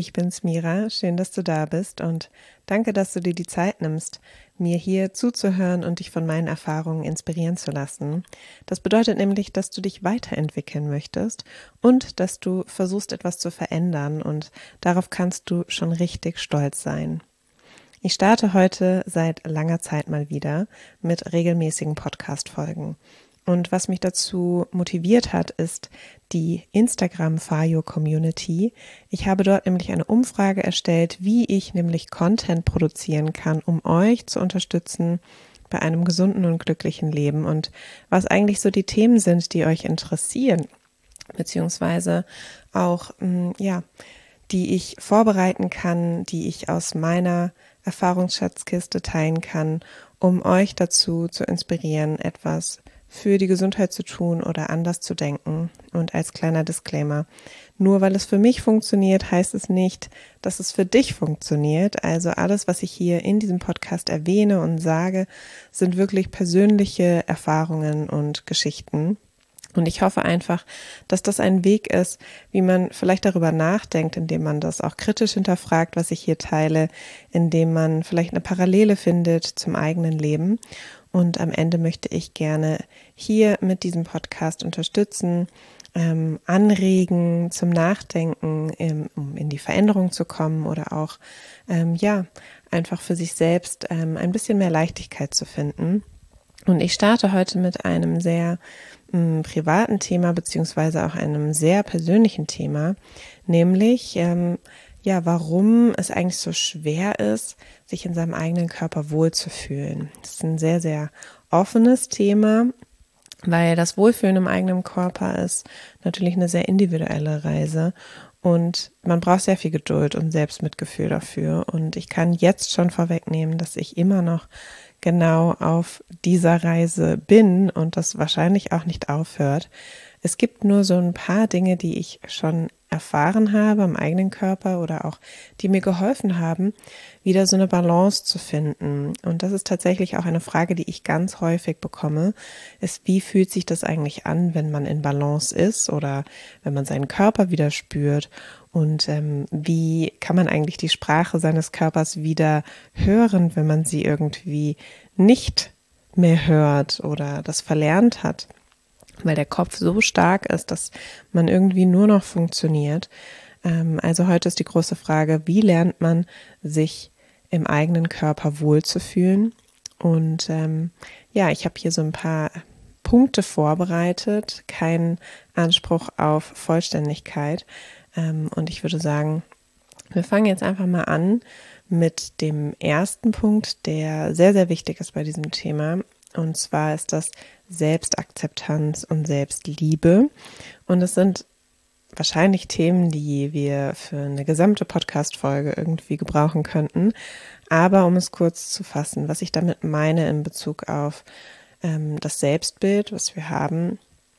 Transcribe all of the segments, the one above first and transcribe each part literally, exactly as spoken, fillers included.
ich bin's Mira, schön, dass du da bist und danke, dass du dir die Zeit nimmst, mir hier zuzuhören und dich von meinen Erfahrungen inspirieren zu lassen. Das bedeutet nämlich, dass du dich weiterentwickeln möchtest und dass du versuchst, etwas zu verändern und darauf kannst du schon richtig stolz sein. Ich starte heute seit langer Zeit mal wieder mit regelmäßigen Podcast-Folgen. Und was mich dazu motiviert hat, ist die Instagram Fayo Community. Ich habe dort nämlich eine Umfrage erstellt, wie ich nämlich Content produzieren kann, um euch zu unterstützen bei einem gesunden und glücklichen Leben und was eigentlich so die Themen sind, die euch interessieren, beziehungsweise auch, ja, die ich vorbereiten kann, die ich aus meiner Erfahrungsschatzkiste teilen kann, um euch dazu zu inspirieren, etwas für die Gesundheit zu tun oder anders zu denken. Und als kleiner Disclaimer, nur weil es für mich funktioniert, heißt es nicht, dass es für dich funktioniert. Also alles, was ich hier in diesem Podcast erwähne und sage, sind wirklich persönliche Erfahrungen und Geschichten. Und ich hoffe einfach, dass das ein Weg ist, wie man vielleicht darüber nachdenkt, indem man das auch kritisch hinterfragt, was ich hier teile, indem man vielleicht eine Parallele findet zum eigenen Leben. Und am Ende möchte ich gerne hier mit diesem Podcast unterstützen, ähm, anregen zum Nachdenken, ähm, um in die Veränderung zu kommen oder auch, ähm, ja, einfach für sich selbst ähm, ein bisschen mehr Leichtigkeit zu finden. Und ich starte heute mit einem sehr mh, privaten Thema beziehungsweise auch einem sehr persönlichen Thema, nämlich ähm, ja, warum es eigentlich so schwer ist, sich in seinem eigenen Körper wohlzufühlen. Das ist ein sehr, sehr offenes Thema, weil das Wohlfühlen im eigenen Körper ist natürlich eine sehr individuelle Reise und man braucht sehr viel Geduld und Selbstmitgefühl dafür. Und ich kann jetzt schon vorwegnehmen, dass ich immer noch genau auf dieser Reise bin und das wahrscheinlich auch nicht aufhört. Es gibt nur so ein paar Dinge, die ich schon erfahren habe am eigenen Körper oder auch die mir geholfen haben, wieder so eine Balance zu finden. Und das ist tatsächlich auch eine Frage, die ich ganz häufig bekomme, ist, wie fühlt sich das eigentlich an, wenn man in Balance ist oder wenn man seinen Körper wieder spürt und ähm, wie kann man eigentlich die Sprache seines Körpers wieder hören, wenn man sie irgendwie nicht mehr hört oder das verlernt hat, weil der Kopf so stark ist, dass man irgendwie nur noch funktioniert. Ähm, also heute ist die große Frage, wie lernt man sich im eigenen Körper wohlzufühlen? Und ähm, ja, ich habe hier so ein paar Punkte vorbereitet, keinen Anspruch auf Vollständigkeit. Ähm, und ich würde sagen, wir fangen jetzt einfach mal an mit dem ersten Punkt, der sehr, sehr wichtig ist bei diesem Thema. Und zwar ist das Selbstakzeptanz und Selbstliebe. Und es sind wahrscheinlich Themen, die wir für eine gesamte Podcast-Folge irgendwie gebrauchen könnten. Aber um es kurz zu fassen, was ich damit meine in Bezug auf ähm, das Selbstbild, was wir haben,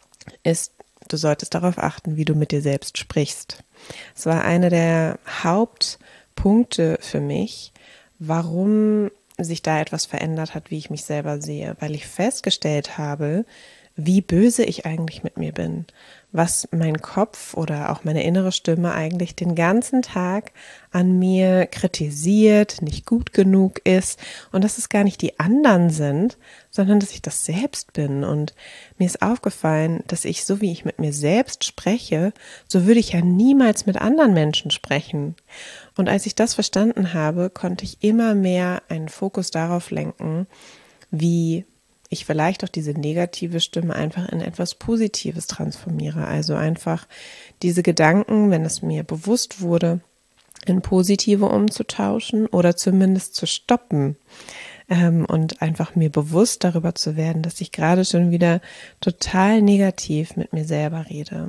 ist, du solltest darauf achten, wie du mit dir selbst sprichst. Es war einer der Hauptpunkte für mich, warum sich da etwas verändert hat, wie ich mich selber sehe, weil ich festgestellt habe, wie böse ich eigentlich mit mir bin, was mein Kopf oder auch meine innere Stimme eigentlich den ganzen Tag an mir kritisiert, nicht gut genug ist und dass es gar nicht die anderen sind, sondern dass ich das selbst bin. Und mir ist aufgefallen, dass ich, so wie ich mit mir selbst spreche, so würde ich ja niemals mit anderen Menschen sprechen. Und als ich das verstanden habe, konnte ich immer mehr einen Fokus darauf lenken, wie ich vielleicht auch diese negative Stimme einfach in etwas Positives transformiere. Also einfach diese Gedanken, wenn es mir bewusst wurde, in positive umzutauschen oder zumindest zu stoppen. Ähm, und einfach mir bewusst darüber zu werden, dass ich gerade schon wieder total negativ mit mir selber rede.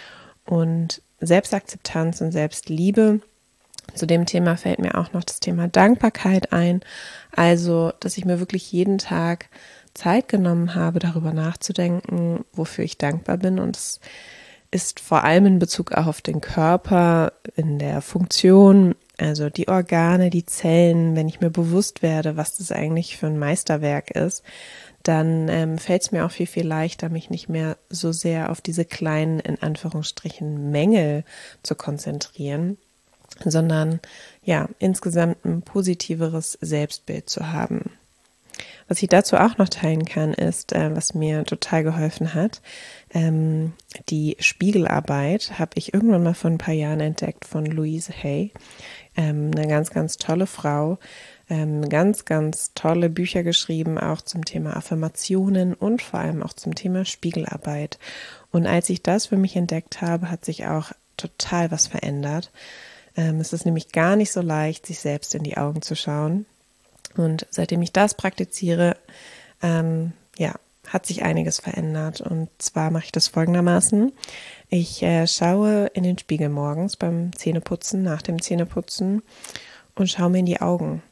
Und Selbstakzeptanz und Selbstliebe, zu dem Thema fällt mir auch noch das Thema Dankbarkeit ein. Also, dass ich mir wirklich jeden Tag Zeit genommen habe, darüber nachzudenken, wofür ich dankbar bin. Und es ist vor allem in Bezug auch auf den Körper, in der Funktion, also die Organe, die Zellen, wenn ich mir bewusst werde, was das eigentlich für ein Meisterwerk ist, dann ähm, fällt es mir auch viel, viel leichter, mich nicht mehr so sehr auf diese kleinen, in Anführungsstrichen, Mängel zu konzentrieren. sondern ja, insgesamt ein positiveres Selbstbild zu haben. Was ich dazu auch noch teilen kann, ist, äh, was mir total geholfen hat, ähm, die Spiegelarbeit habe ich irgendwann mal vor ein paar Jahren entdeckt von Louise Hay, ähm, eine ganz, ganz tolle Frau, ähm, ganz, ganz tolle Bücher geschrieben, auch zum Thema Affirmationen und vor allem auch zum Thema Spiegelarbeit. Und als ich das für mich entdeckt habe, hat sich auch total was verändert. Ähm, es ist nämlich gar nicht so leicht, sich selbst in die Augen zu schauen. Und seitdem ich das praktiziere, ähm, ja, hat sich einiges verändert. Und zwar mache ich das folgendermaßen. Ich äh, schaue in den Spiegel morgens beim Zähneputzen, nach dem Zähneputzen und schaue mir in die Augen.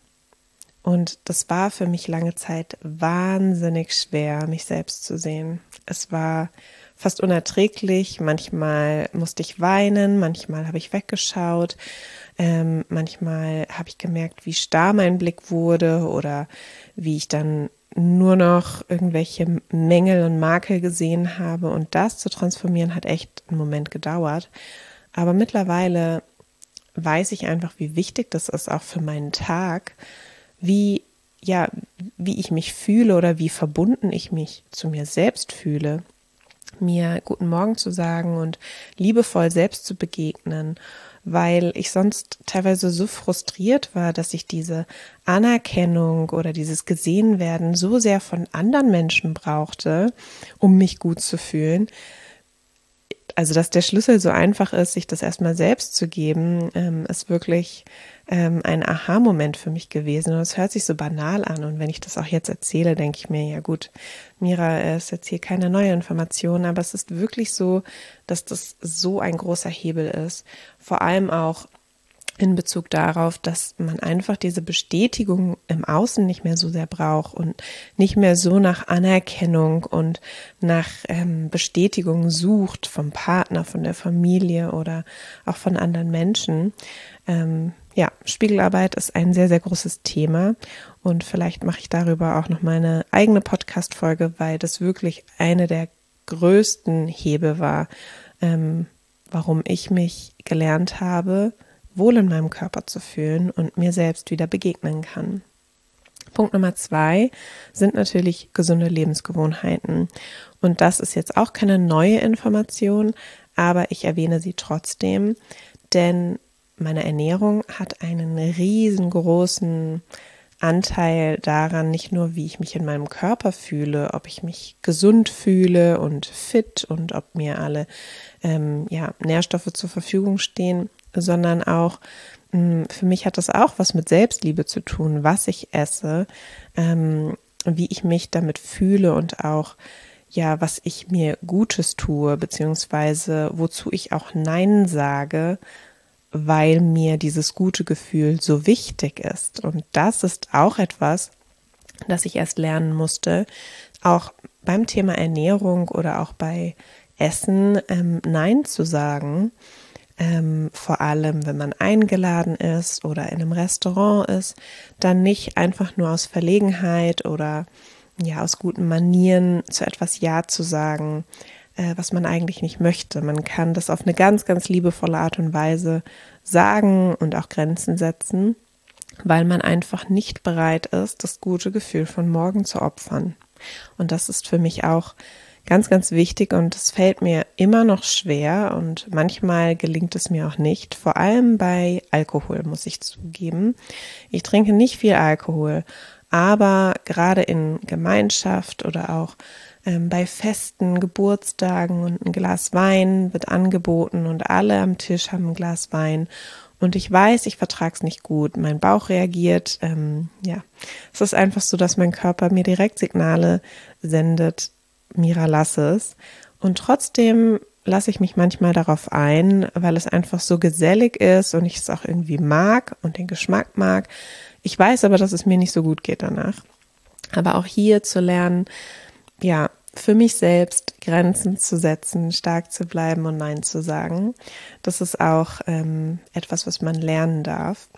Und das war für mich lange Zeit wahnsinnig schwer, mich selbst zu sehen. Es war fast unerträglich. Manchmal musste ich weinen, manchmal habe ich weggeschaut. Ähm, manchmal habe ich gemerkt, wie starr mein Blick wurde oder wie ich dann nur noch irgendwelche Mängel und Makel gesehen habe. Und das zu transformieren hat echt einen Moment gedauert. Aber mittlerweile weiß ich einfach, wie wichtig das ist, auch für meinen Tag, wie, ja, wie ich mich fühle oder wie verbunden ich mich zu mir selbst fühle, mir guten Morgen zu sagen und liebevoll selbst zu begegnen, weil ich sonst teilweise so frustriert war, dass ich diese Anerkennung oder dieses Gesehenwerden so sehr von anderen Menschen brauchte, um mich gut zu fühlen. Also, dass der Schlüssel so einfach ist, sich das erstmal selbst zu geben, ähm, ist wirklich ähm, ein Aha-Moment für mich gewesen. Und es hört sich so banal an. Und wenn ich das auch jetzt erzähle, denke ich mir, ja gut, Mira, es ist jetzt hier keine neue Information, aber es ist wirklich so, dass das so ein großer Hebel ist. Vor allem auch in Bezug darauf, dass man einfach diese Bestätigung im Außen nicht mehr so sehr braucht und nicht mehr so nach Anerkennung und nach ähm, Bestätigung sucht vom Partner, von der Familie oder auch von anderen Menschen. Ähm, ja, Spiegelarbeit ist ein sehr, sehr großes Thema und vielleicht mache ich darüber auch noch mal eine eigene Podcast-Folge, weil das wirklich eine der größten Hebel war, ähm, warum ich mich gelernt habe, wohl in meinem Körper zu fühlen und mir selbst wieder begegnen kann. Punkt Nummer zwei sind natürlich gesunde Lebensgewohnheiten. Und das ist jetzt auch keine neue Information, aber ich erwähne sie trotzdem, denn meine Ernährung hat einen riesengroßen Anteil daran, nicht nur wie ich mich in meinem Körper fühle, ob ich mich gesund fühle und fit und ob mir alle ähm, ja, Nährstoffe zur Verfügung stehen, sondern auch, mh, für mich hat das auch was mit Selbstliebe zu tun, was ich esse, ähm, wie ich mich damit fühle und auch, ja, was ich mir Gutes tue, beziehungsweise wozu ich auch Nein sage, weil mir dieses gute Gefühl so wichtig ist. Und das ist auch etwas, das ich erst lernen musste, auch beim Thema Ernährung oder auch bei Essen ähm, Nein zu sagen. Ähm, vor allem, wenn man eingeladen ist oder in einem Restaurant ist, dann nicht einfach nur aus Verlegenheit oder ja aus guten Manieren zu etwas Ja zu sagen, äh, was man eigentlich nicht möchte. Man kann das auf eine ganz, ganz liebevolle Art und Weise sagen und auch Grenzen setzen, weil man einfach nicht bereit ist, das gute Gefühl von morgen zu opfern. Und das ist für mich auch ganz, ganz wichtig und es fällt mir immer noch schwer und manchmal gelingt es mir auch nicht, vor allem bei Alkohol, muss ich zugeben. Ich trinke nicht viel Alkohol, aber gerade in Gemeinschaft oder auch ähm, bei Festen, Geburtstagen und ein Glas Wein wird angeboten und alle am Tisch haben ein Glas Wein. Und ich weiß, ich vertrage es nicht gut. Mein Bauch reagiert. Ähm, ja, es ist einfach so, dass mein Körper mir direkt Signale sendet, Mira, lass es. Und trotzdem lasse ich mich manchmal darauf ein, weil es einfach so gesellig ist und ich es auch irgendwie mag und den Geschmack mag. Ich weiß aber, dass es mir nicht so gut geht danach. Aber auch hier zu lernen, ja, für mich selbst Grenzen zu setzen, stark zu bleiben und Nein zu sagen, das ist auch ähm, etwas, was man lernen darf.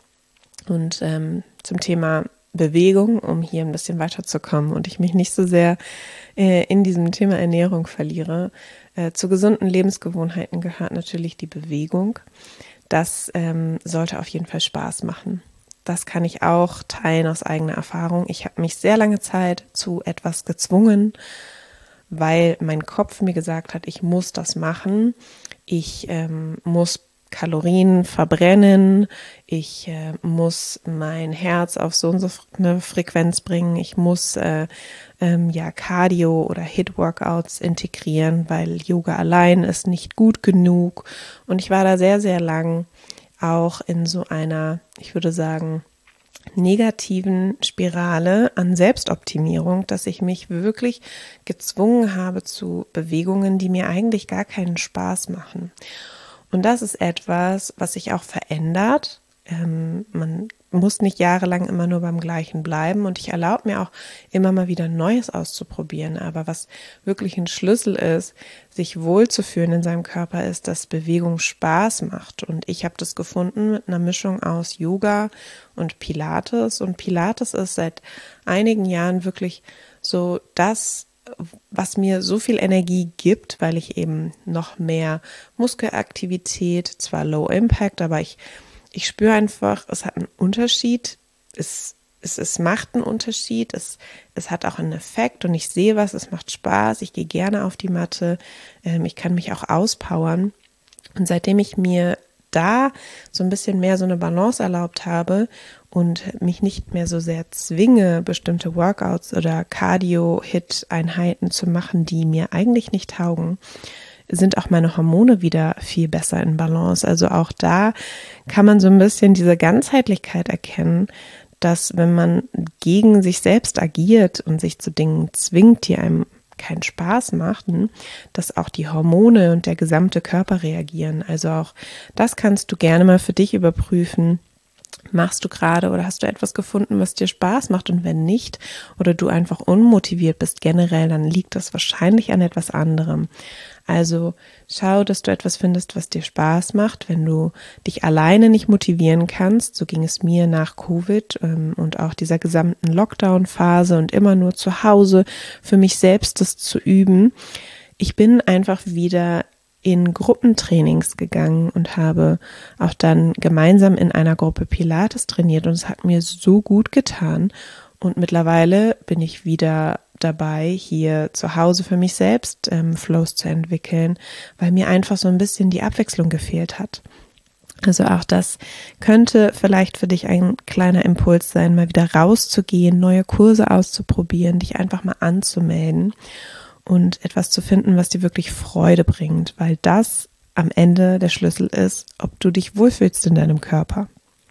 Und ähm, zum Thema Bewegung, um hier ein bisschen weiterzukommen und ich mich nicht so sehr äh, in diesem Thema Ernährung verliere. Äh, zu gesunden Lebensgewohnheiten gehört natürlich die Bewegung, das ähm, sollte auf jeden Fall Spaß machen. Das kann ich auch teilen aus eigener Erfahrung. Ich habe mich sehr lange Zeit zu etwas gezwungen, weil mein Kopf mir gesagt hat, ich muss das machen. Ich ähm, muss Kalorien verbrennen, ich äh, muss mein Herz auf so und so eine Frequenz bringen, ich muss äh, ähm, ja Cardio oder Hit-Workouts integrieren, weil Yoga allein ist nicht gut genug. Und ich war da sehr, sehr lang auch in so einer, ich würde sagen, negativen Spirale an Selbstoptimierung, dass ich mich wirklich gezwungen habe zu Bewegungen, die mir eigentlich gar keinen Spaß machen. Und das ist etwas, was sich auch verändert. Ähm, man muss nicht jahrelang immer nur beim Gleichen bleiben und ich erlaube mir auch immer mal wieder Neues auszuprobieren. Aber was wirklich ein Schlüssel ist, sich wohlzufühlen in seinem Körper, ist, dass Bewegung Spaß macht. Und ich habe das gefunden mit einer Mischung aus Yoga und Pilates. Und Pilates ist seit einigen Jahren wirklich so das, was mir so viel Energie gibt, weil ich eben noch mehr Muskelaktivität, zwar Low Impact, aber ich, ich spüre einfach, es hat einen Unterschied, es, es, es macht einen Unterschied, es, es hat auch einen Effekt und ich sehe was, es macht Spaß, ich gehe gerne auf die Matte, ähm, ich kann mich auch auspowern und seitdem ich mir da so ein bisschen mehr so eine Balance erlaubt habe und mich nicht mehr so sehr zwinge, bestimmte Workouts oder Cardio-Hit-Einheiten zu machen, die mir eigentlich nicht taugen, sind auch meine Hormone wieder viel besser in Balance. Also auch da kann man so ein bisschen diese Ganzheitlichkeit erkennen, dass wenn man gegen sich selbst agiert und sich zu Dingen zwingt, die einem keinen Spaß machten, dass auch die Hormone und der gesamte Körper reagieren. Also auch das kannst du gerne mal für dich überprüfen. Machst du gerade oder hast du etwas gefunden, was dir Spaß macht? Und wenn nicht oder du einfach unmotiviert bist generell, dann liegt das wahrscheinlich an etwas anderem. Also schau, dass du etwas findest, was dir Spaß macht. Wenn du dich alleine nicht motivieren kannst, so ging es mir nach Covid ähm, und auch dieser gesamten Lockdown-Phase und immer nur zu Hause für mich selbst das zu üben. Ich bin einfach wieder in Gruppentrainings gegangen und habe auch dann gemeinsam in einer Gruppe Pilates trainiert und es hat mir so gut getan. Und mittlerweile bin ich wieder dabei, hier zu Hause für mich selbst ähm, Flows zu entwickeln, weil mir einfach so ein bisschen die Abwechslung gefehlt hat. Also auch das könnte vielleicht für dich ein kleiner Impuls sein, mal wieder rauszugehen, neue Kurse auszuprobieren, dich einfach mal anzumelden und etwas zu finden, was dir wirklich Freude bringt, weil das am Ende der Schlüssel ist, ob du dich wohlfühlst in deinem Körper.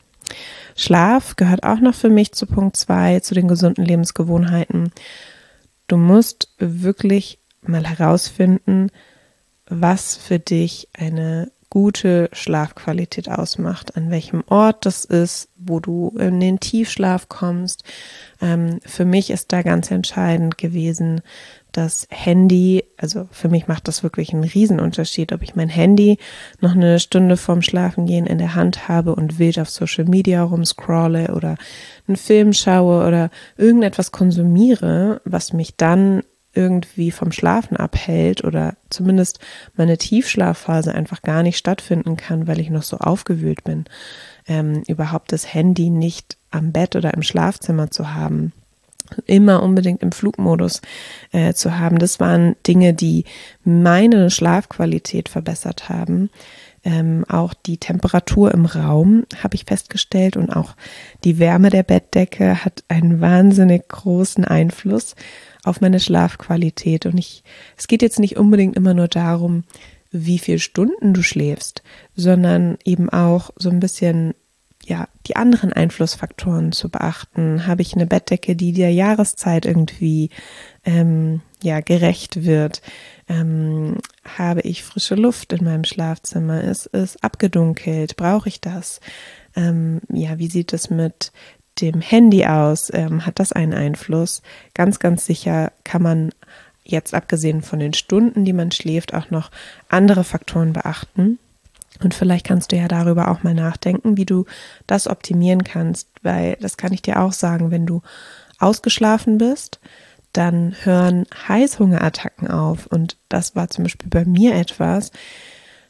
Schlaf gehört auch noch für mich zu Punkt zwei, zu den gesunden Lebensgewohnheiten. Du musst wirklich mal herausfinden, was für dich eine gute Schlafqualität ausmacht, an welchem Ort das ist, wo du in den Tiefschlaf kommst. Ähm, für mich ist da ganz entscheidend gewesen, das Handy, also für mich macht das wirklich einen Riesenunterschied, ob ich mein Handy noch eine Stunde vorm Schlafengehen in der Hand habe und wild auf Social Media rumscrolle oder einen Film schaue oder irgendetwas konsumiere, was mich dann irgendwie vom Schlafen abhält oder zumindest meine Tiefschlafphase einfach gar nicht stattfinden kann, weil ich noch so aufgewühlt bin, ähm, überhaupt das Handy nicht am Bett oder im Schlafzimmer zu haben, immer unbedingt im Flugmodus äh, zu haben. Das waren Dinge, die meine Schlafqualität verbessert haben. Ähm, auch die Temperatur im Raum habe ich festgestellt und auch die Wärme der Bettdecke hat einen wahnsinnig großen Einfluss auf meine Schlafqualität. Und ich, es geht jetzt nicht unbedingt immer nur darum, wie viele Stunden du schläfst, sondern eben auch so ein bisschen ja, die anderen Einflussfaktoren zu beachten. Habe ich eine Bettdecke, die der Jahreszeit irgendwie ähm, ja, gerecht wird? Ähm, habe ich frische Luft in meinem Schlafzimmer? Ist es abgedunkelt? Brauche ich das? Ähm, ja, wie sieht es mit dem Handy aus? Ähm, hat das einen Einfluss? Ganz, ganz sicher kann man jetzt abgesehen von den Stunden, die man schläft, auch noch andere Faktoren beachten. Und vielleicht kannst du ja darüber auch mal nachdenken, wie du das optimieren kannst, weil das kann ich dir auch sagen, wenn du ausgeschlafen bist, dann hören Heißhungerattacken auf und das war zum Beispiel bei mir etwas,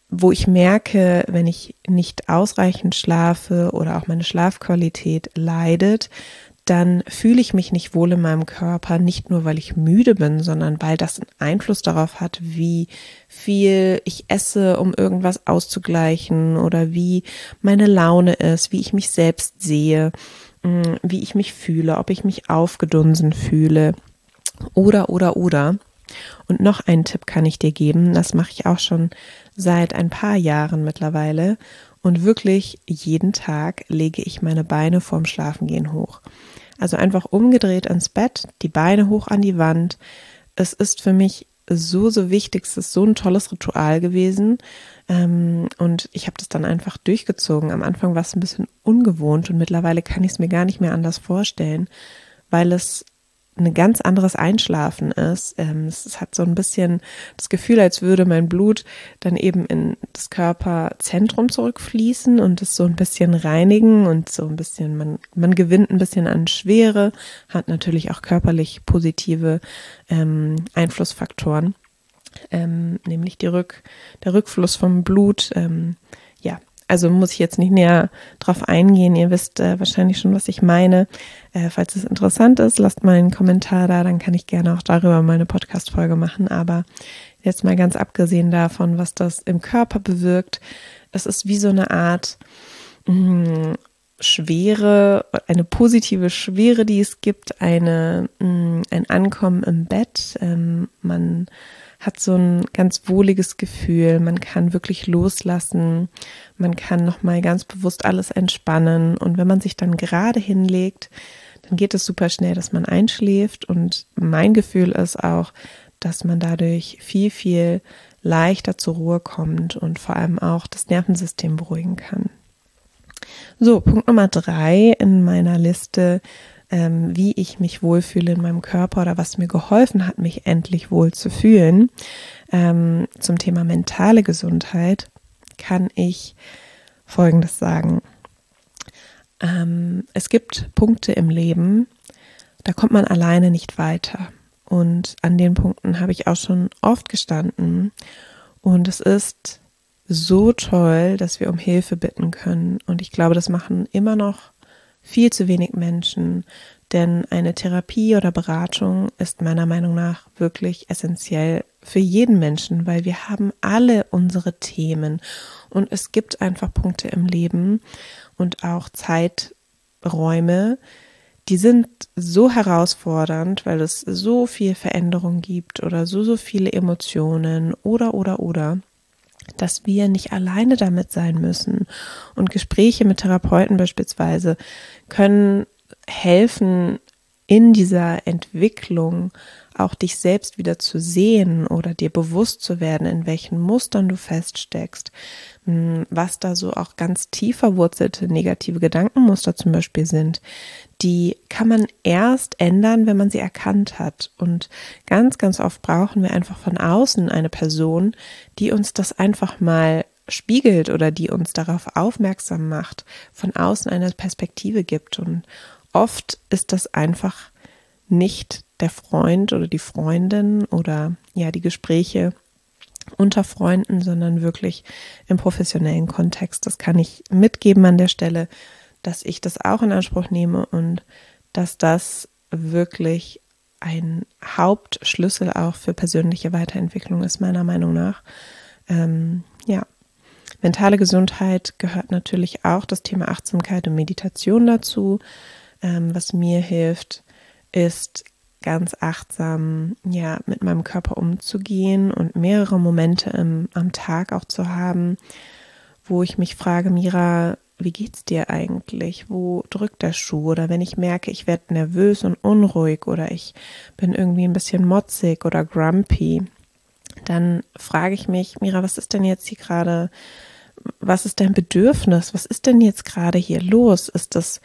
wo ich merke, wenn ich nicht ausreichend schlafe oder auch meine Schlafqualität leidet, dann fühle ich mich nicht wohl in meinem Körper, nicht nur, weil ich müde bin, sondern weil das einen Einfluss darauf hat, wie viel ich esse, um irgendwas auszugleichen oder wie meine Laune ist, wie ich mich selbst sehe, wie ich mich fühle, ob ich mich aufgedunsen fühle oder, oder, oder. Und noch einen Tipp kann ich dir geben, das mache ich auch schon seit ein paar Jahren mittlerweile und wirklich jeden Tag lege ich meine Beine vorm Schlafengehen hoch. Also einfach umgedreht ins Bett, die Beine hoch an die Wand. Es ist für mich so, so wichtig, es ist so ein tolles Ritual gewesen ähm, und ich habe das dann einfach durchgezogen. Am Anfang war es ein bisschen ungewohnt und mittlerweile kann ich es mir gar nicht mehr anders vorstellen, weil es ein ganz anderes Einschlafen ist. Ähm, es hat so ein bisschen das Gefühl, als würde mein Blut dann eben in das Körperzentrum zurückfließen und es so ein bisschen reinigen und so ein bisschen, man, man gewinnt ein bisschen an Schwere, hat natürlich auch körperlich positive ähm, Einflussfaktoren, ähm, nämlich die Rück, der Rückfluss vom Blut, ähm, ja, also muss ich jetzt nicht näher drauf eingehen. Ihr wisst äh, wahrscheinlich schon, was ich meine. Äh, falls es interessant ist, lasst mal einen Kommentar da, dann kann ich gerne auch darüber mal eine Podcast-Folge machen. Aber jetzt mal ganz abgesehen davon, was das im Körper bewirkt, es ist wie so eine Art mh, Schwere, eine positive Schwere, die es gibt, eine, mh, ein Ankommen im Bett. Ähm, man hat so ein ganz wohliges Gefühl, man kann wirklich loslassen, man kann nochmal ganz bewusst alles entspannen und wenn man sich dann gerade hinlegt, dann geht es super schnell, dass man einschläft und mein Gefühl ist auch, dass man dadurch viel, viel leichter zur Ruhe kommt und vor allem auch das Nervensystem beruhigen kann. So, Punkt Nummer drei in meiner Liste, Ähm, wie ich mich wohlfühle in meinem Körper oder was mir geholfen hat, mich endlich wohl zu fühlen. Ähm, zum Thema mentale Gesundheit kann ich Folgendes sagen. Ähm, es gibt Punkte im Leben, da kommt man alleine nicht weiter. Und an den Punkten habe ich auch schon oft gestanden. Und es ist so toll, dass wir um Hilfe bitten können. Und ich glaube, das machen immer noch viel zu wenig Menschen, denn eine Therapie oder Beratung ist meiner Meinung nach wirklich essentiell für jeden Menschen, weil wir haben alle unsere Themen und es gibt einfach Punkte im Leben und auch Zeiträume, die sind so herausfordernd, weil es so viel Veränderung gibt oder so, so viele Emotionen oder, oder, oder, dass wir nicht alleine damit sein müssen. Und Gespräche mit Therapeuten beispielsweise können helfen, in dieser Entwicklung auch dich selbst wieder zu sehen oder dir bewusst zu werden, in welchen Mustern du feststeckst, was da so auch ganz tief verwurzelte negative Gedankenmuster zum Beispiel sind. Die kann man erst ändern, wenn man sie erkannt hat. Und ganz, ganz oft brauchen wir einfach von außen eine Person, die uns das einfach mal spiegelt oder die uns darauf aufmerksam macht, von außen eine Perspektive gibt. Und oft ist das einfach nicht der Freund oder die Freundin oder ja die Gespräche unter Freunden, sondern wirklich im professionellen Kontext. Das kann ich mitgeben an der Stelle, dass ich das auch in Anspruch nehme und dass das wirklich ein Hauptschlüssel auch für persönliche Weiterentwicklung ist, meiner Meinung nach. Ähm, ja, mentale Gesundheit gehört natürlich auch das Thema Achtsamkeit und Meditation dazu. Ähm, was mir hilft, ist ganz achtsam ja mit meinem Körper umzugehen und mehrere Momente im, am Tag auch zu haben, wo ich mich frage, Mira, wie geht's dir eigentlich? Wo drückt der Schuh? Oder wenn ich merke, ich werde nervös und unruhig oder ich bin irgendwie ein bisschen motzig oder grumpy, dann frage ich mich, Mira, was ist denn jetzt hier gerade, was ist dein Bedürfnis? Was ist denn jetzt gerade hier los? Ist das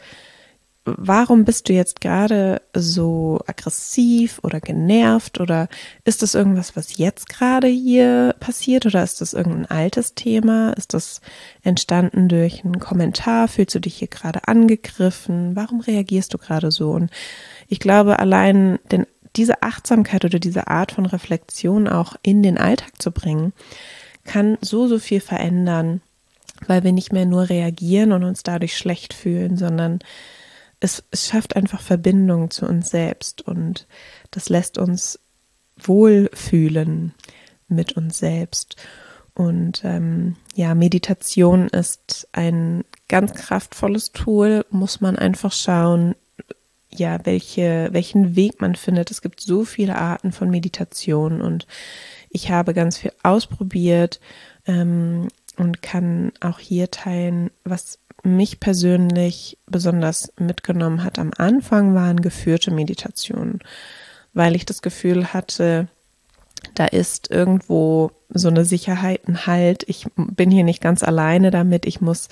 Warum bist du jetzt gerade so aggressiv oder genervt oder ist das irgendwas, was jetzt gerade hier passiert oder ist das irgendein altes Thema? Ist das entstanden durch einen Kommentar? Fühlst du dich hier gerade angegriffen? Warum reagierst du gerade so? Und ich glaube, allein denn diese Achtsamkeit oder diese Art von Reflexion auch in den Alltag zu bringen, kann so, so viel verändern, weil wir nicht mehr nur reagieren und uns dadurch schlecht fühlen, sondern es, es schafft einfach Verbindung zu uns selbst und das lässt uns wohlfühlen mit uns selbst. Und ähm, ja, Meditation ist ein ganz kraftvolles Tool, muss man einfach schauen, ja, welche, welchen Weg man findet. Es gibt so viele Arten von Meditation und ich habe ganz viel ausprobiert ähm, und kann auch hier teilen, was mich persönlich besonders mitgenommen hat. Am Anfang waren geführte Meditationen, weil ich das Gefühl hatte, da ist irgendwo so eine Sicherheit, ein Halt. Ich bin hier nicht ganz alleine damit. Ich muss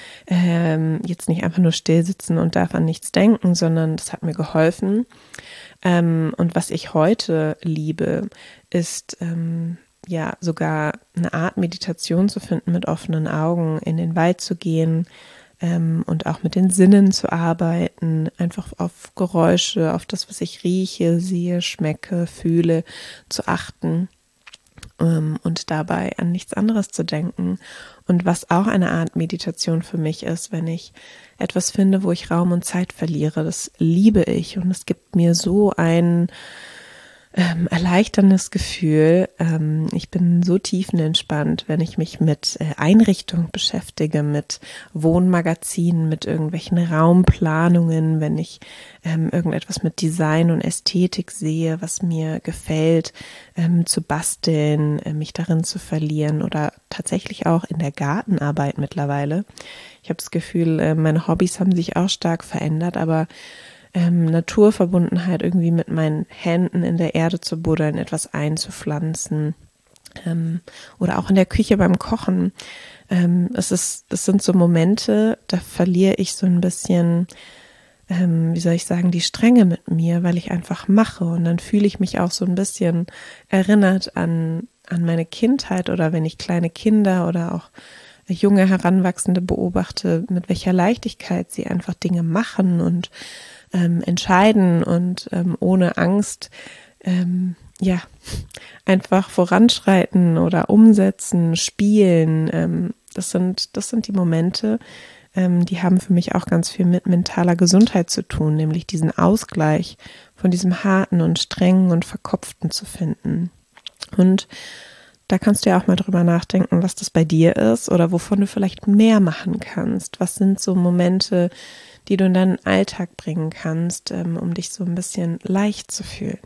ähm, jetzt nicht einfach nur still sitzen und darf an nichts denken, sondern das hat mir geholfen. Ähm, und was ich heute liebe, ist ähm, ja sogar eine Art Meditation zu finden, mit offenen Augen in den Wald zu gehen ähm, und auch mit den Sinnen zu arbeiten, einfach auf Geräusche, auf das, was ich rieche, sehe, schmecke, fühle, zu achten ähm, und dabei an nichts anderes zu denken. Und was auch eine Art Meditation für mich ist, wenn ich etwas finde, wo ich Raum und Zeit verliere, das liebe ich und es gibt mir so ein Ähm, erleichterndes Gefühl. Ähm, ich bin so tiefenentspannt, wenn ich mich mit äh, Einrichtung beschäftige, mit Wohnmagazinen, mit irgendwelchen Raumplanungen, wenn ich ähm, irgendetwas mit Design und Ästhetik sehe, was mir gefällt, ähm, zu basteln, äh, mich darin zu verlieren oder tatsächlich auch in der Gartenarbeit mittlerweile. Ich habe das Gefühl, äh, meine Hobbys haben sich auch stark verändert, aber Ähm, Naturverbundenheit irgendwie mit meinen Händen in der Erde zu buddeln, etwas einzupflanzen ähm, oder auch in der Küche beim Kochen. Ähm, es ist, das sind so Momente, da verliere ich so ein bisschen, ähm, wie soll ich sagen, die Strenge mit mir, weil ich einfach mache und dann fühle ich mich auch so ein bisschen erinnert an, an meine Kindheit oder wenn ich kleine Kinder oder auch junge Heranwachsende beobachte, mit welcher Leichtigkeit sie einfach Dinge machen und Ähm, entscheiden und ähm, ohne Angst ähm, ja einfach voranschreiten oder umsetzen, spielen. Ähm, das sind das sind die Momente, ähm, die haben für mich auch ganz viel mit mentaler Gesundheit zu tun, nämlich diesen Ausgleich von diesem harten und strengen und verkopften zu finden. Und da kannst du ja auch mal drüber nachdenken, was das bei dir ist oder wovon du vielleicht mehr machen kannst. Was sind so Momente, die du in deinen Alltag bringen kannst, ähm, um dich so ein bisschen leicht zu fühlen.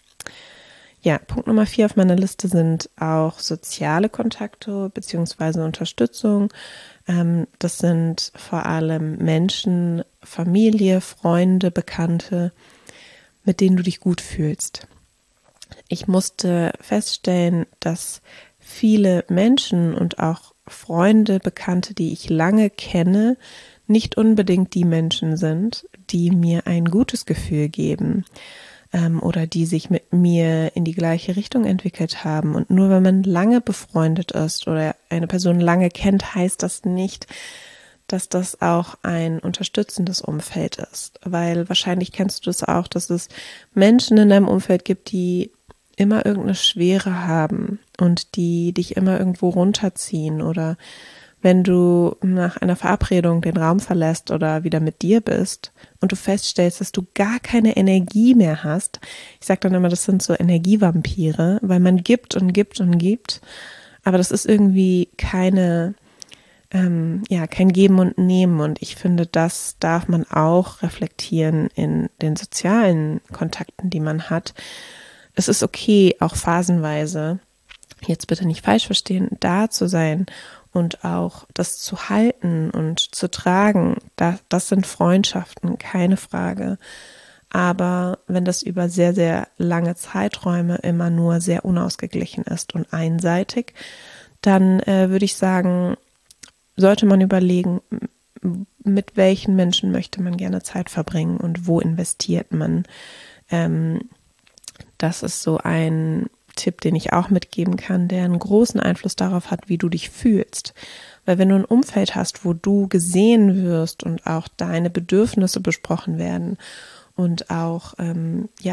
Ja, Punkt Nummer vier auf meiner Liste sind auch soziale Kontakte bzw. Unterstützung. Ähm, das sind vor allem Menschen, Familie, Freunde, Bekannte, mit denen du dich gut fühlst. Ich musste feststellen, dass viele Menschen und auch Freunde, Bekannte, die ich lange kenne, nicht unbedingt die Menschen sind, die mir ein gutes Gefühl geben ähm, oder die sich mit mir in die gleiche Richtung entwickelt haben. Und nur wenn man lange befreundet ist oder eine Person lange kennt, heißt das nicht, dass das auch ein unterstützendes Umfeld ist. Weil wahrscheinlich kennst du es auch, dass es Menschen in deinem Umfeld gibt, die immer irgendeine Schwere haben und die dich immer irgendwo runterziehen oder wenn du nach einer Verabredung den Raum verlässt oder wieder mit dir bist und du feststellst, dass du gar keine Energie mehr hast. Ich sage dann immer, das sind so Energievampire, weil man gibt und gibt und gibt, aber das ist irgendwie keine, ähm, ja, kein Geben und Nehmen und ich finde, das darf man auch reflektieren in den sozialen Kontakten, die man hat. Es ist okay, auch phasenweise, jetzt bitte nicht falsch verstehen, da zu sein und auch das zu halten und zu tragen, das, das sind Freundschaften, keine Frage. Aber wenn das über sehr, sehr lange Zeiträume immer nur sehr unausgeglichen ist und einseitig, dann äh, würde ich sagen, sollte man überlegen, mit welchen Menschen möchte man gerne Zeit verbringen und wo investiert man. Ähm, das ist so ein Tipp, den ich auch mitgeben kann, der einen großen Einfluss darauf hat, wie du dich fühlst. Weil wenn du ein Umfeld hast, wo du gesehen wirst und auch deine Bedürfnisse besprochen werden und auch, ähm, ja,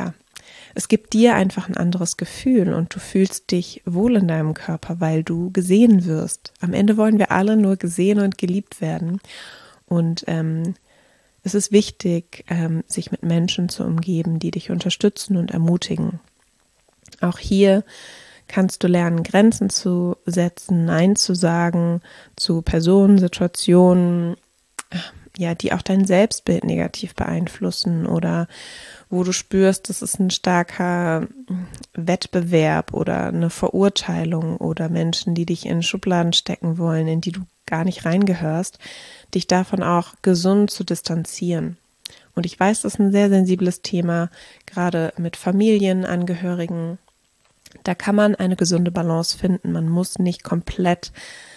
Es gibt dir einfach ein anderes Gefühl und du fühlst dich wohl in deinem Körper, weil du gesehen wirst. Am Ende wollen wir alle nur gesehen und geliebt werden. Und ähm, es ist wichtig, ähm, sich mit Menschen zu umgeben, die dich unterstützen und ermutigen. Auch hier kannst du lernen, Grenzen zu setzen, Nein zu sagen zu Personen, Situationen, ja, die auch dein Selbstbild negativ beeinflussen oder wo du spürst, das ist ein starker Wettbewerb oder eine Verurteilung oder Menschen, die dich in Schubladen stecken wollen, in die du gar nicht reingehörst, dich davon auch gesund zu distanzieren. Und ich weiß, das ist ein sehr sensibles Thema, gerade mit Familienangehörigen. Da kann man eine gesunde Balance finden. Man muss nicht komplett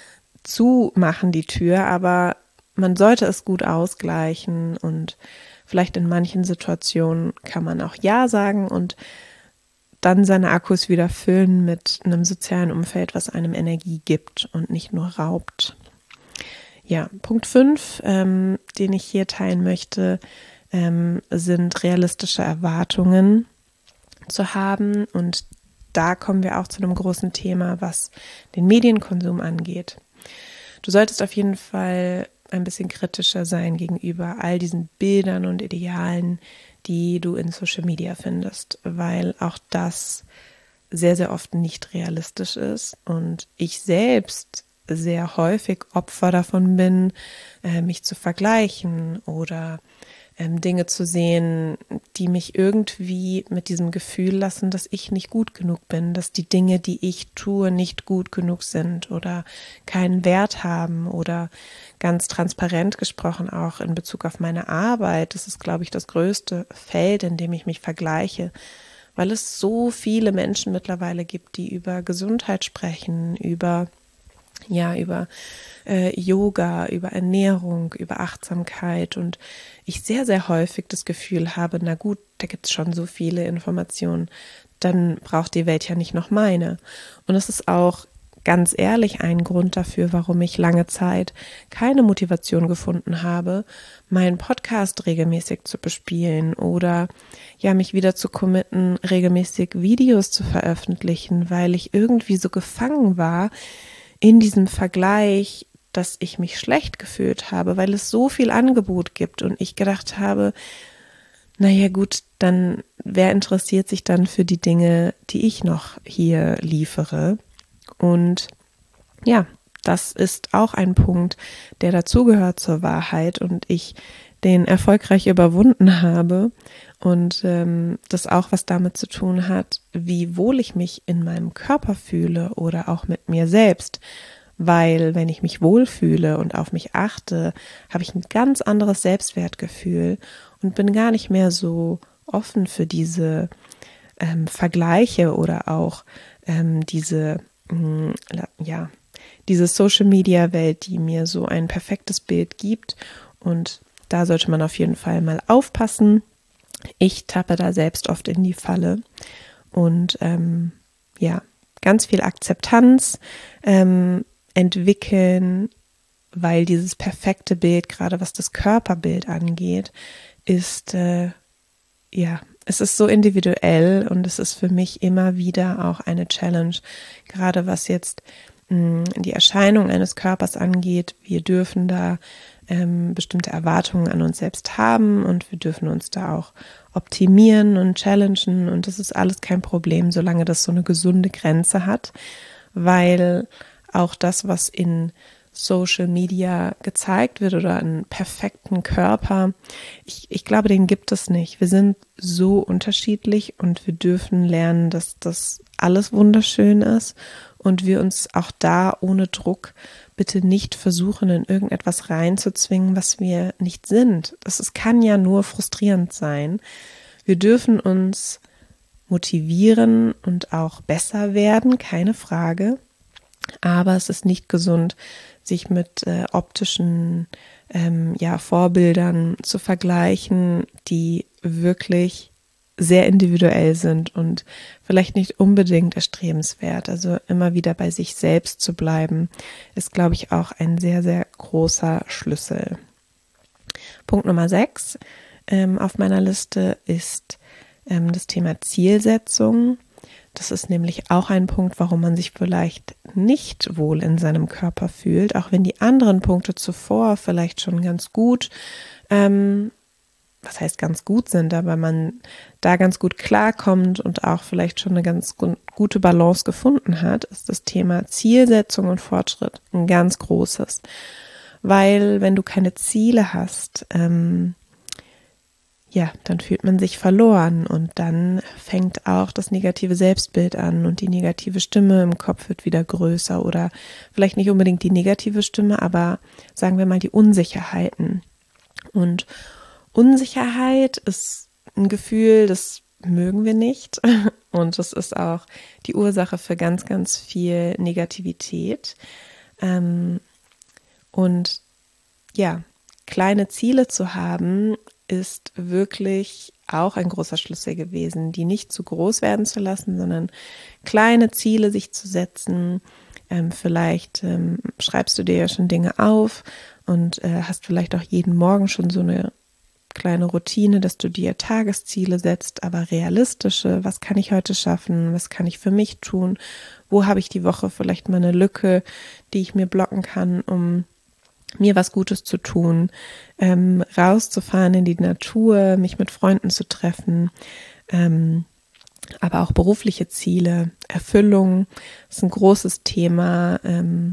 zumachen, die Tür, aber man sollte es gut ausgleichen und vielleicht in manchen Situationen kann man auch Ja sagen und dann seine Akkus wieder füllen mit einem sozialen Umfeld, was einem Energie gibt und nicht nur raubt. Ja, Punkt fünf, ähm, den ich hier teilen möchte, ähm, sind realistische Erwartungen zu haben. Und da kommen wir auch zu einem großen Thema, was den Medienkonsum angeht. Du solltest auf jeden Fall ein bisschen kritischer sein gegenüber all diesen Bildern und Idealen, die du in Social Media findest, weil auch das sehr, sehr oft nicht realistisch ist und ich selbst sehr häufig Opfer davon bin, äh, mich zu vergleichen oder ähm, Dinge zu sehen, die mich irgendwie mit diesem Gefühl lassen, dass ich nicht gut genug bin, dass die Dinge, die ich tue, nicht gut genug sind oder keinen Wert haben oder ganz transparent gesprochen auch in Bezug auf meine Arbeit. Das ist, glaube ich, das größte Feld, in dem ich mich vergleiche, weil es so viele Menschen mittlerweile gibt, die über Gesundheit sprechen, über ja, über äh, Yoga, über Ernährung, über Achtsamkeit und ich sehr, sehr häufig das Gefühl habe, na gut, da gibt es schon so viele Informationen, dann braucht die Welt ja nicht noch meine. Und es ist auch ganz ehrlich ein Grund dafür, warum ich lange Zeit keine Motivation gefunden habe, meinen Podcast regelmäßig zu bespielen oder ja, mich wieder zu committen, regelmäßig Videos zu veröffentlichen, weil ich irgendwie so gefangen war in diesem Vergleich, dass ich mich schlecht gefühlt habe, weil es so viel Angebot gibt und ich gedacht habe, naja gut, dann wer interessiert sich dann für die Dinge, die ich noch hier liefere? Und ja, das ist auch ein Punkt, der dazugehört zur Wahrheit und ich den erfolgreich überwunden habe und ähm, das auch was damit zu tun hat, wie wohl ich mich in meinem Körper fühle oder auch mit mir selbst, weil wenn ich mich wohlfühle und auf mich achte, habe ich ein ganz anderes Selbstwertgefühl und bin gar nicht mehr so offen für diese ähm, Vergleiche oder auch ähm, diese mh, ja diese Social-Media-Welt, die mir so ein perfektes Bild gibt und da sollte man auf jeden Fall mal aufpassen. Ich tappe da selbst oft in die Falle und ähm, ja, ganz viel Akzeptanz ähm, entwickeln, weil dieses perfekte Bild, gerade was das Körperbild angeht, ist äh, ja, es ist so individuell und es ist für mich immer wieder auch eine Challenge, gerade was jetzt mh, die Erscheinung eines Körpers angeht. Wir dürfen da ähm, bestimmte Erwartungen an uns selbst haben und wir dürfen uns da auch optimieren und challengen und das ist alles kein Problem, solange das so eine gesunde Grenze hat, weil auch das, was in Social Media gezeigt wird oder einen perfekten Körper, ich, ich glaube, den gibt es nicht. Wir sind so unterschiedlich und wir dürfen lernen, dass das alles wunderschön ist und wir uns auch da ohne Druck bitte nicht versuchen, in irgendetwas reinzuzwingen, was wir nicht sind. Das ist, kann ja nur frustrierend sein. Wir dürfen uns motivieren und auch besser werden, keine Frage. Aber es ist nicht gesund, sich mit äh, optischen ähm, ja, Vorbildern zu vergleichen, die wirklich sehr individuell sind und vielleicht nicht unbedingt erstrebenswert. Also immer wieder bei sich selbst zu bleiben, ist, glaube ich, auch ein sehr, sehr großer Schlüssel. Punkt Nummer sechs ähm, auf meiner Liste ist ähm, das Thema Zielsetzung. Das ist nämlich auch ein Punkt, warum man sich vielleicht nicht wohl in seinem Körper fühlt, auch wenn die anderen Punkte zuvor vielleicht schon ganz gut, ähm, was heißt ganz gut sind, aber man da ganz gut klarkommt und auch vielleicht schon eine ganz gute Balance gefunden hat, ist das Thema Zielsetzung und Fortschritt ein ganz großes. Weil wenn du keine Ziele hast, ähm, ja, dann fühlt man sich verloren und dann fängt auch das negative Selbstbild an und die negative Stimme im Kopf wird wieder größer oder vielleicht nicht unbedingt die negative Stimme, aber sagen wir mal die Unsicherheiten. Und Unsicherheit ist ein Gefühl, das mögen wir nicht und das ist auch die Ursache für ganz, ganz viel Negativität. Ähm, und ja, kleine Ziele zu haben, ist wirklich auch ein großer Schlüssel gewesen, die nicht zu groß werden zu lassen, sondern kleine Ziele sich zu setzen. Ähm, vielleicht ähm, schreibst du dir ja schon Dinge auf und äh, hast vielleicht auch jeden Morgen schon so eine kleine Routine, dass du dir Tagesziele setzt, aber realistische. Was kann ich heute schaffen? Was kann ich für mich tun? Wo habe ich die Woche vielleicht mal eine Lücke, die ich mir blocken kann, um mir was Gutes zu tun, ähm, rauszufahren in die Natur, mich mit Freunden zu treffen, ähm, aber auch berufliche Ziele, Erfüllung ist ein großes Thema, ähm,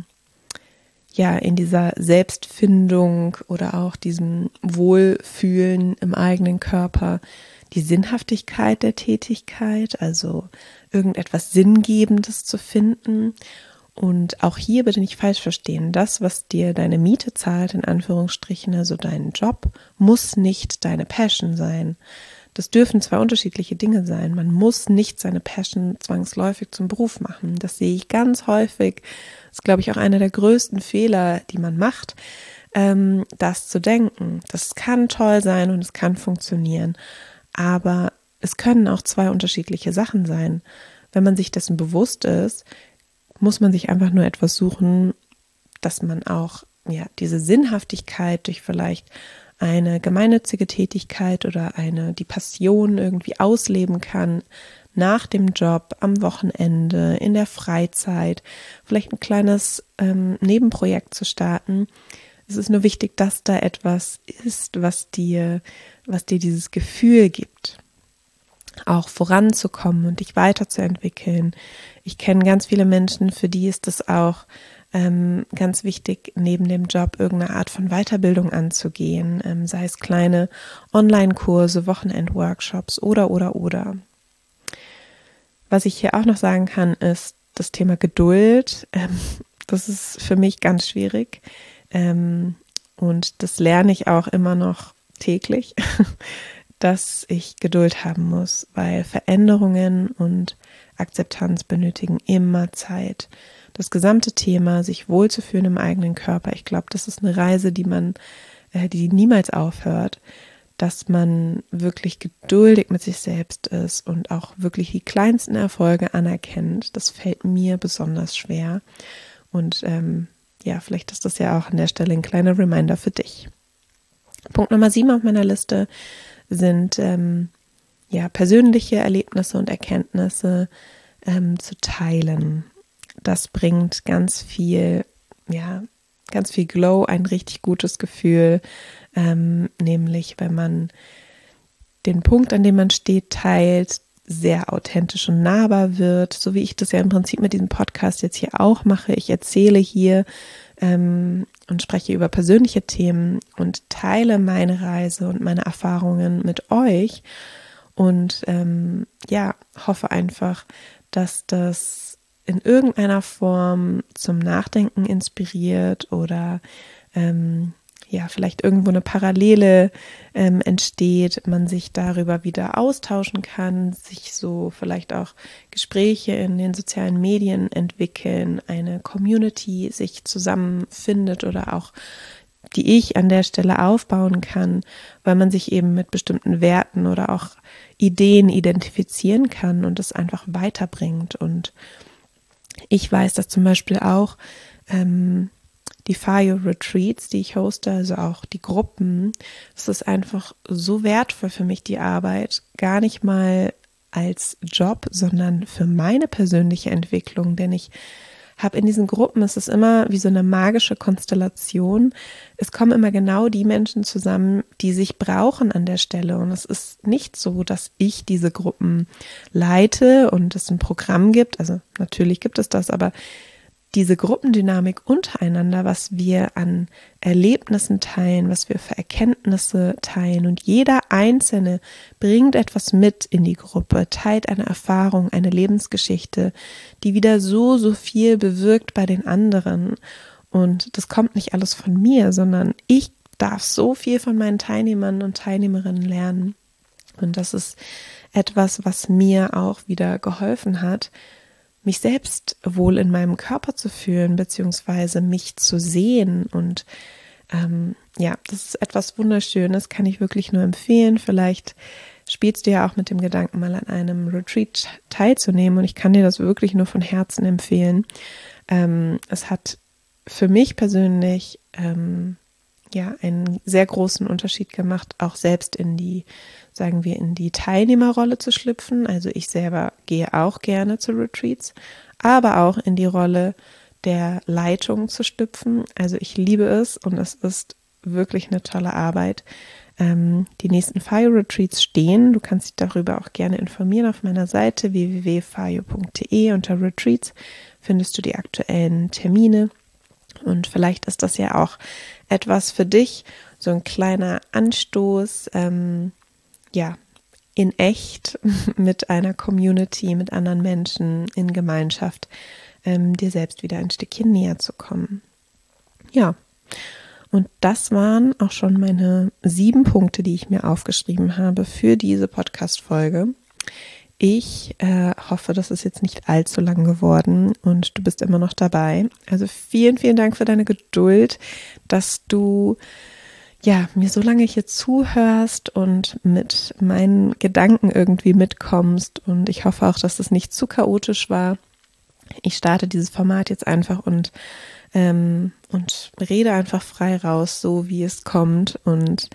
ja, in dieser Selbstfindung oder auch diesem Wohlfühlen im eigenen Körper, die Sinnhaftigkeit der Tätigkeit, also irgendetwas Sinngebendes zu finden. Und auch hier bitte nicht falsch verstehen, das, was dir deine Miete zahlt, in Anführungsstrichen, also dein Job, muss nicht deine Passion sein. Das dürfen zwei unterschiedliche Dinge sein. Man muss nicht seine Passion zwangsläufig zum Beruf machen. Das sehe ich ganz häufig. Das ist, glaube ich, auch einer der größten Fehler, die man macht, ähm, das zu denken. Das kann toll sein und es kann funktionieren. Aber es können auch zwei unterschiedliche Sachen sein. Wenn man sich dessen bewusst ist, muss man sich einfach nur etwas suchen, dass man auch ja diese Sinnhaftigkeit durch vielleicht eine gemeinnützige Tätigkeit oder eine die Passion irgendwie ausleben kann, nach dem Job, am Wochenende, in der Freizeit, vielleicht ein kleines ähm, Nebenprojekt zu starten. Es ist nur wichtig, dass da etwas ist, was dir, was dir dieses Gefühl gibt, auch voranzukommen und dich weiterzuentwickeln. Ich kenne ganz viele Menschen, für die ist es auch ähm, ganz wichtig, neben dem Job irgendeine Art von Weiterbildung anzugehen, ähm, sei es kleine Online-Kurse, Wochenend-Workshops oder, oder, oder. Was ich hier auch noch sagen kann, ist das Thema Geduld. Ähm, das ist für mich ganz schwierig ähm, und das lerne ich auch immer noch täglich, dass ich Geduld haben muss, weil Veränderungen und Akzeptanz benötigen immer Zeit. Das gesamte Thema, sich wohlzufühlen im eigenen Körper, ich glaube, das ist eine Reise, die man, äh, die niemals aufhört, dass man wirklich geduldig mit sich selbst ist und auch wirklich die kleinsten Erfolge anerkennt. Das fällt mir besonders schwer. Und ähm, ja, vielleicht ist das ja auch an der Stelle ein kleiner Reminder für dich. Punkt Nummer sieben auf meiner Liste sind ähm, ja persönliche Erlebnisse und Erkenntnisse ähm, zu teilen. Das bringt ganz viel, ja, ganz viel Glow, ein richtig gutes Gefühl, ähm, nämlich wenn man den Punkt, an dem man steht, teilt, sehr authentisch und nahbar wird, so wie ich das ja im Prinzip mit diesem Podcast jetzt hier auch mache. Ich erzähle hier ähm, und spreche über persönliche Themen und teile meine Reise und meine Erfahrungen mit euch und ähm, ja, hoffe einfach, dass das in irgendeiner Form zum Nachdenken inspiriert oder ähm, ja, vielleicht irgendwo eine Parallele ähm, entsteht, man sich darüber wieder austauschen kann, sich so vielleicht auch Gespräche in den sozialen Medien entwickeln, eine Community sich zusammenfindet oder auch die ich an der Stelle aufbauen kann, weil man sich eben mit bestimmten Werten oder auch Ideen identifizieren kann und es einfach weiterbringt. Und ich weiß, dass zum Beispiel auch ähm, die Fayo Retreats, die ich hoste, also auch die Gruppen. Es ist einfach so wertvoll für mich, die Arbeit, gar nicht mal als Job, sondern für meine persönliche Entwicklung, denn ich habe in diesen Gruppen, es ist immer wie so eine magische Konstellation. Es kommen immer genau die Menschen zusammen, die sich brauchen an der Stelle. Und es ist nicht so, dass ich diese Gruppen leite und es ein Programm gibt. Also natürlich gibt es das, aber diese Gruppendynamik untereinander, was wir an Erlebnissen teilen, was wir für Erkenntnisse teilen, und jeder Einzelne bringt etwas mit in die Gruppe, teilt eine Erfahrung, eine Lebensgeschichte, die wieder so, so viel bewirkt bei den anderen. Und das kommt nicht alles von mir, sondern ich darf so viel von meinen Teilnehmern und Teilnehmerinnen lernen. Und das ist etwas, was mir auch wieder geholfen hat, mich selbst wohl in meinem Körper zu fühlen, beziehungsweise mich zu sehen. Und ähm, ja, das ist etwas Wunderschönes, kann ich wirklich nur empfehlen. Vielleicht spielst du ja auch mit dem Gedanken, mal an einem Retreat teilzunehmen, und ich kann dir das wirklich nur von Herzen empfehlen. Ähm, es hat für mich persönlich ähm, ja einen sehr großen Unterschied gemacht, auch selbst in die, sagen wir, in die Teilnehmerrolle zu schlüpfen. Also ich selber gehe auch gerne zu Retreats, aber auch in die Rolle der Leitung zu schlüpfen. Also ich liebe es und es ist wirklich eine tolle Arbeit. Ähm, die nächsten Fayo Retreats stehen. Du kannst dich darüber auch gerne informieren auf meiner Seite w w w punkt fayo punkt d e. Unter Retreats findest du die aktuellen Termine. Und vielleicht ist das ja auch etwas für dich, so ein kleiner Anstoß, ähm, ja, in echt mit einer Community, mit anderen Menschen in Gemeinschaft, ähm, dir selbst wieder ein Stückchen näher zu kommen. Ja, und das waren auch schon meine sieben Punkte, die ich mir aufgeschrieben habe für diese Podcast-Folge. Ich äh, hoffe, das ist jetzt nicht allzu lang geworden und du bist immer noch dabei. Also vielen, vielen Dank für deine Geduld, dass du ja mir so lange hier zuhörst und mit meinen Gedanken irgendwie mitkommst. Und ich hoffe auch, dass das nicht zu chaotisch war. Ich starte dieses Format jetzt einfach und ähm, und rede einfach frei raus, so wie es kommt. Und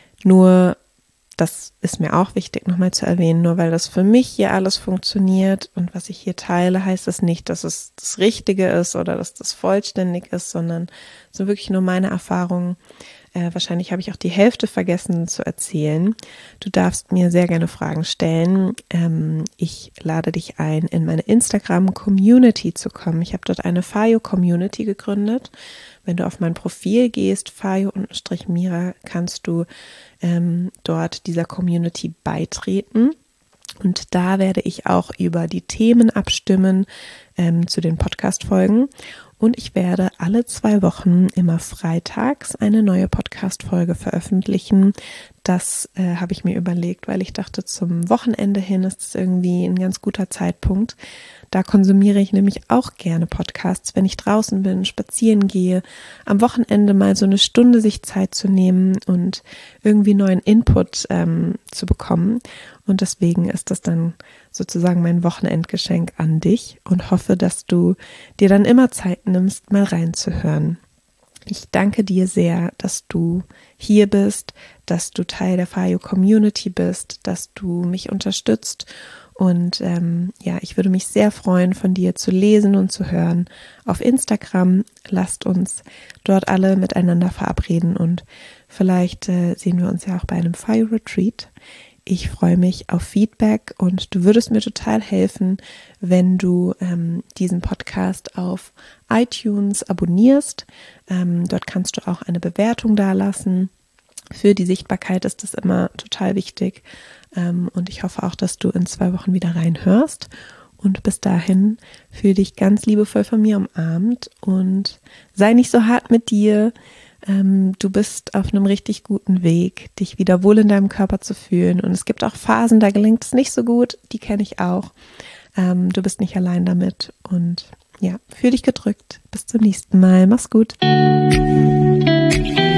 nur, das ist mir auch wichtig nochmal zu erwähnen, nur weil das für mich hier alles funktioniert und was ich hier teile, heißt das nicht, dass es das Richtige ist oder dass das vollständig ist, sondern so wirklich nur meine Erfahrungen. Äh, wahrscheinlich habe ich auch die Hälfte vergessen zu erzählen. Du darfst mir sehr gerne Fragen stellen. Ähm, ich lade dich ein, in meine Instagram-Community zu kommen. Ich habe dort eine Fayo-Community gegründet. Wenn du auf mein Profil gehst, Fayo-Mira, kannst du ähm, dort dieser Community beitreten. Und da werde ich auch über die Themen abstimmen ähm, zu den Podcast-Folgen. Und ich werde alle zwei Wochen immer freitags eine neue Podcast-Folge veröffentlichen. Das äh, habe ich mir überlegt, weil ich dachte, zum Wochenende hin ist es irgendwie ein ganz guter Zeitpunkt. Da konsumiere ich nämlich auch gerne Podcasts, wenn ich draußen bin, spazieren gehe, am Wochenende mal so eine Stunde sich Zeit zu nehmen und irgendwie neuen Input ähm, zu bekommen. Und deswegen ist das dann sozusagen mein Wochenendgeschenk an dich und hoffe, dass du dir dann immer Zeit nimmst, mal reinzuhören. Ich danke dir sehr, dass du hier bist, dass du Teil der Fayo Community bist, dass du mich unterstützt. Und ähm, ja, ich würde mich sehr freuen, von dir zu lesen und zu hören auf Instagram. Lasst uns dort alle miteinander verabreden und vielleicht äh, sehen wir uns ja auch bei einem Fayo Retreat. Ich freue mich auf Feedback und du würdest mir total helfen, wenn du ähm, diesen Podcast auf iTunes abonnierst. Ähm, dort kannst du auch eine Bewertung dalassen. Für die Sichtbarkeit ist das immer total wichtig. Ähm, und ich hoffe auch, dass du in zwei Wochen wieder reinhörst. Und bis dahin fühle dich ganz liebevoll von mir umarmt und sei nicht so hart mit dir. Ähm, du bist auf einem richtig guten Weg, dich wieder wohl in deinem Körper zu fühlen. Und es gibt auch Phasen, da gelingt es nicht so gut. Die kenne ich auch. Ähm, du bist nicht allein damit. Und ja, fühl dich gedrückt. Bis zum nächsten Mal. Mach's gut.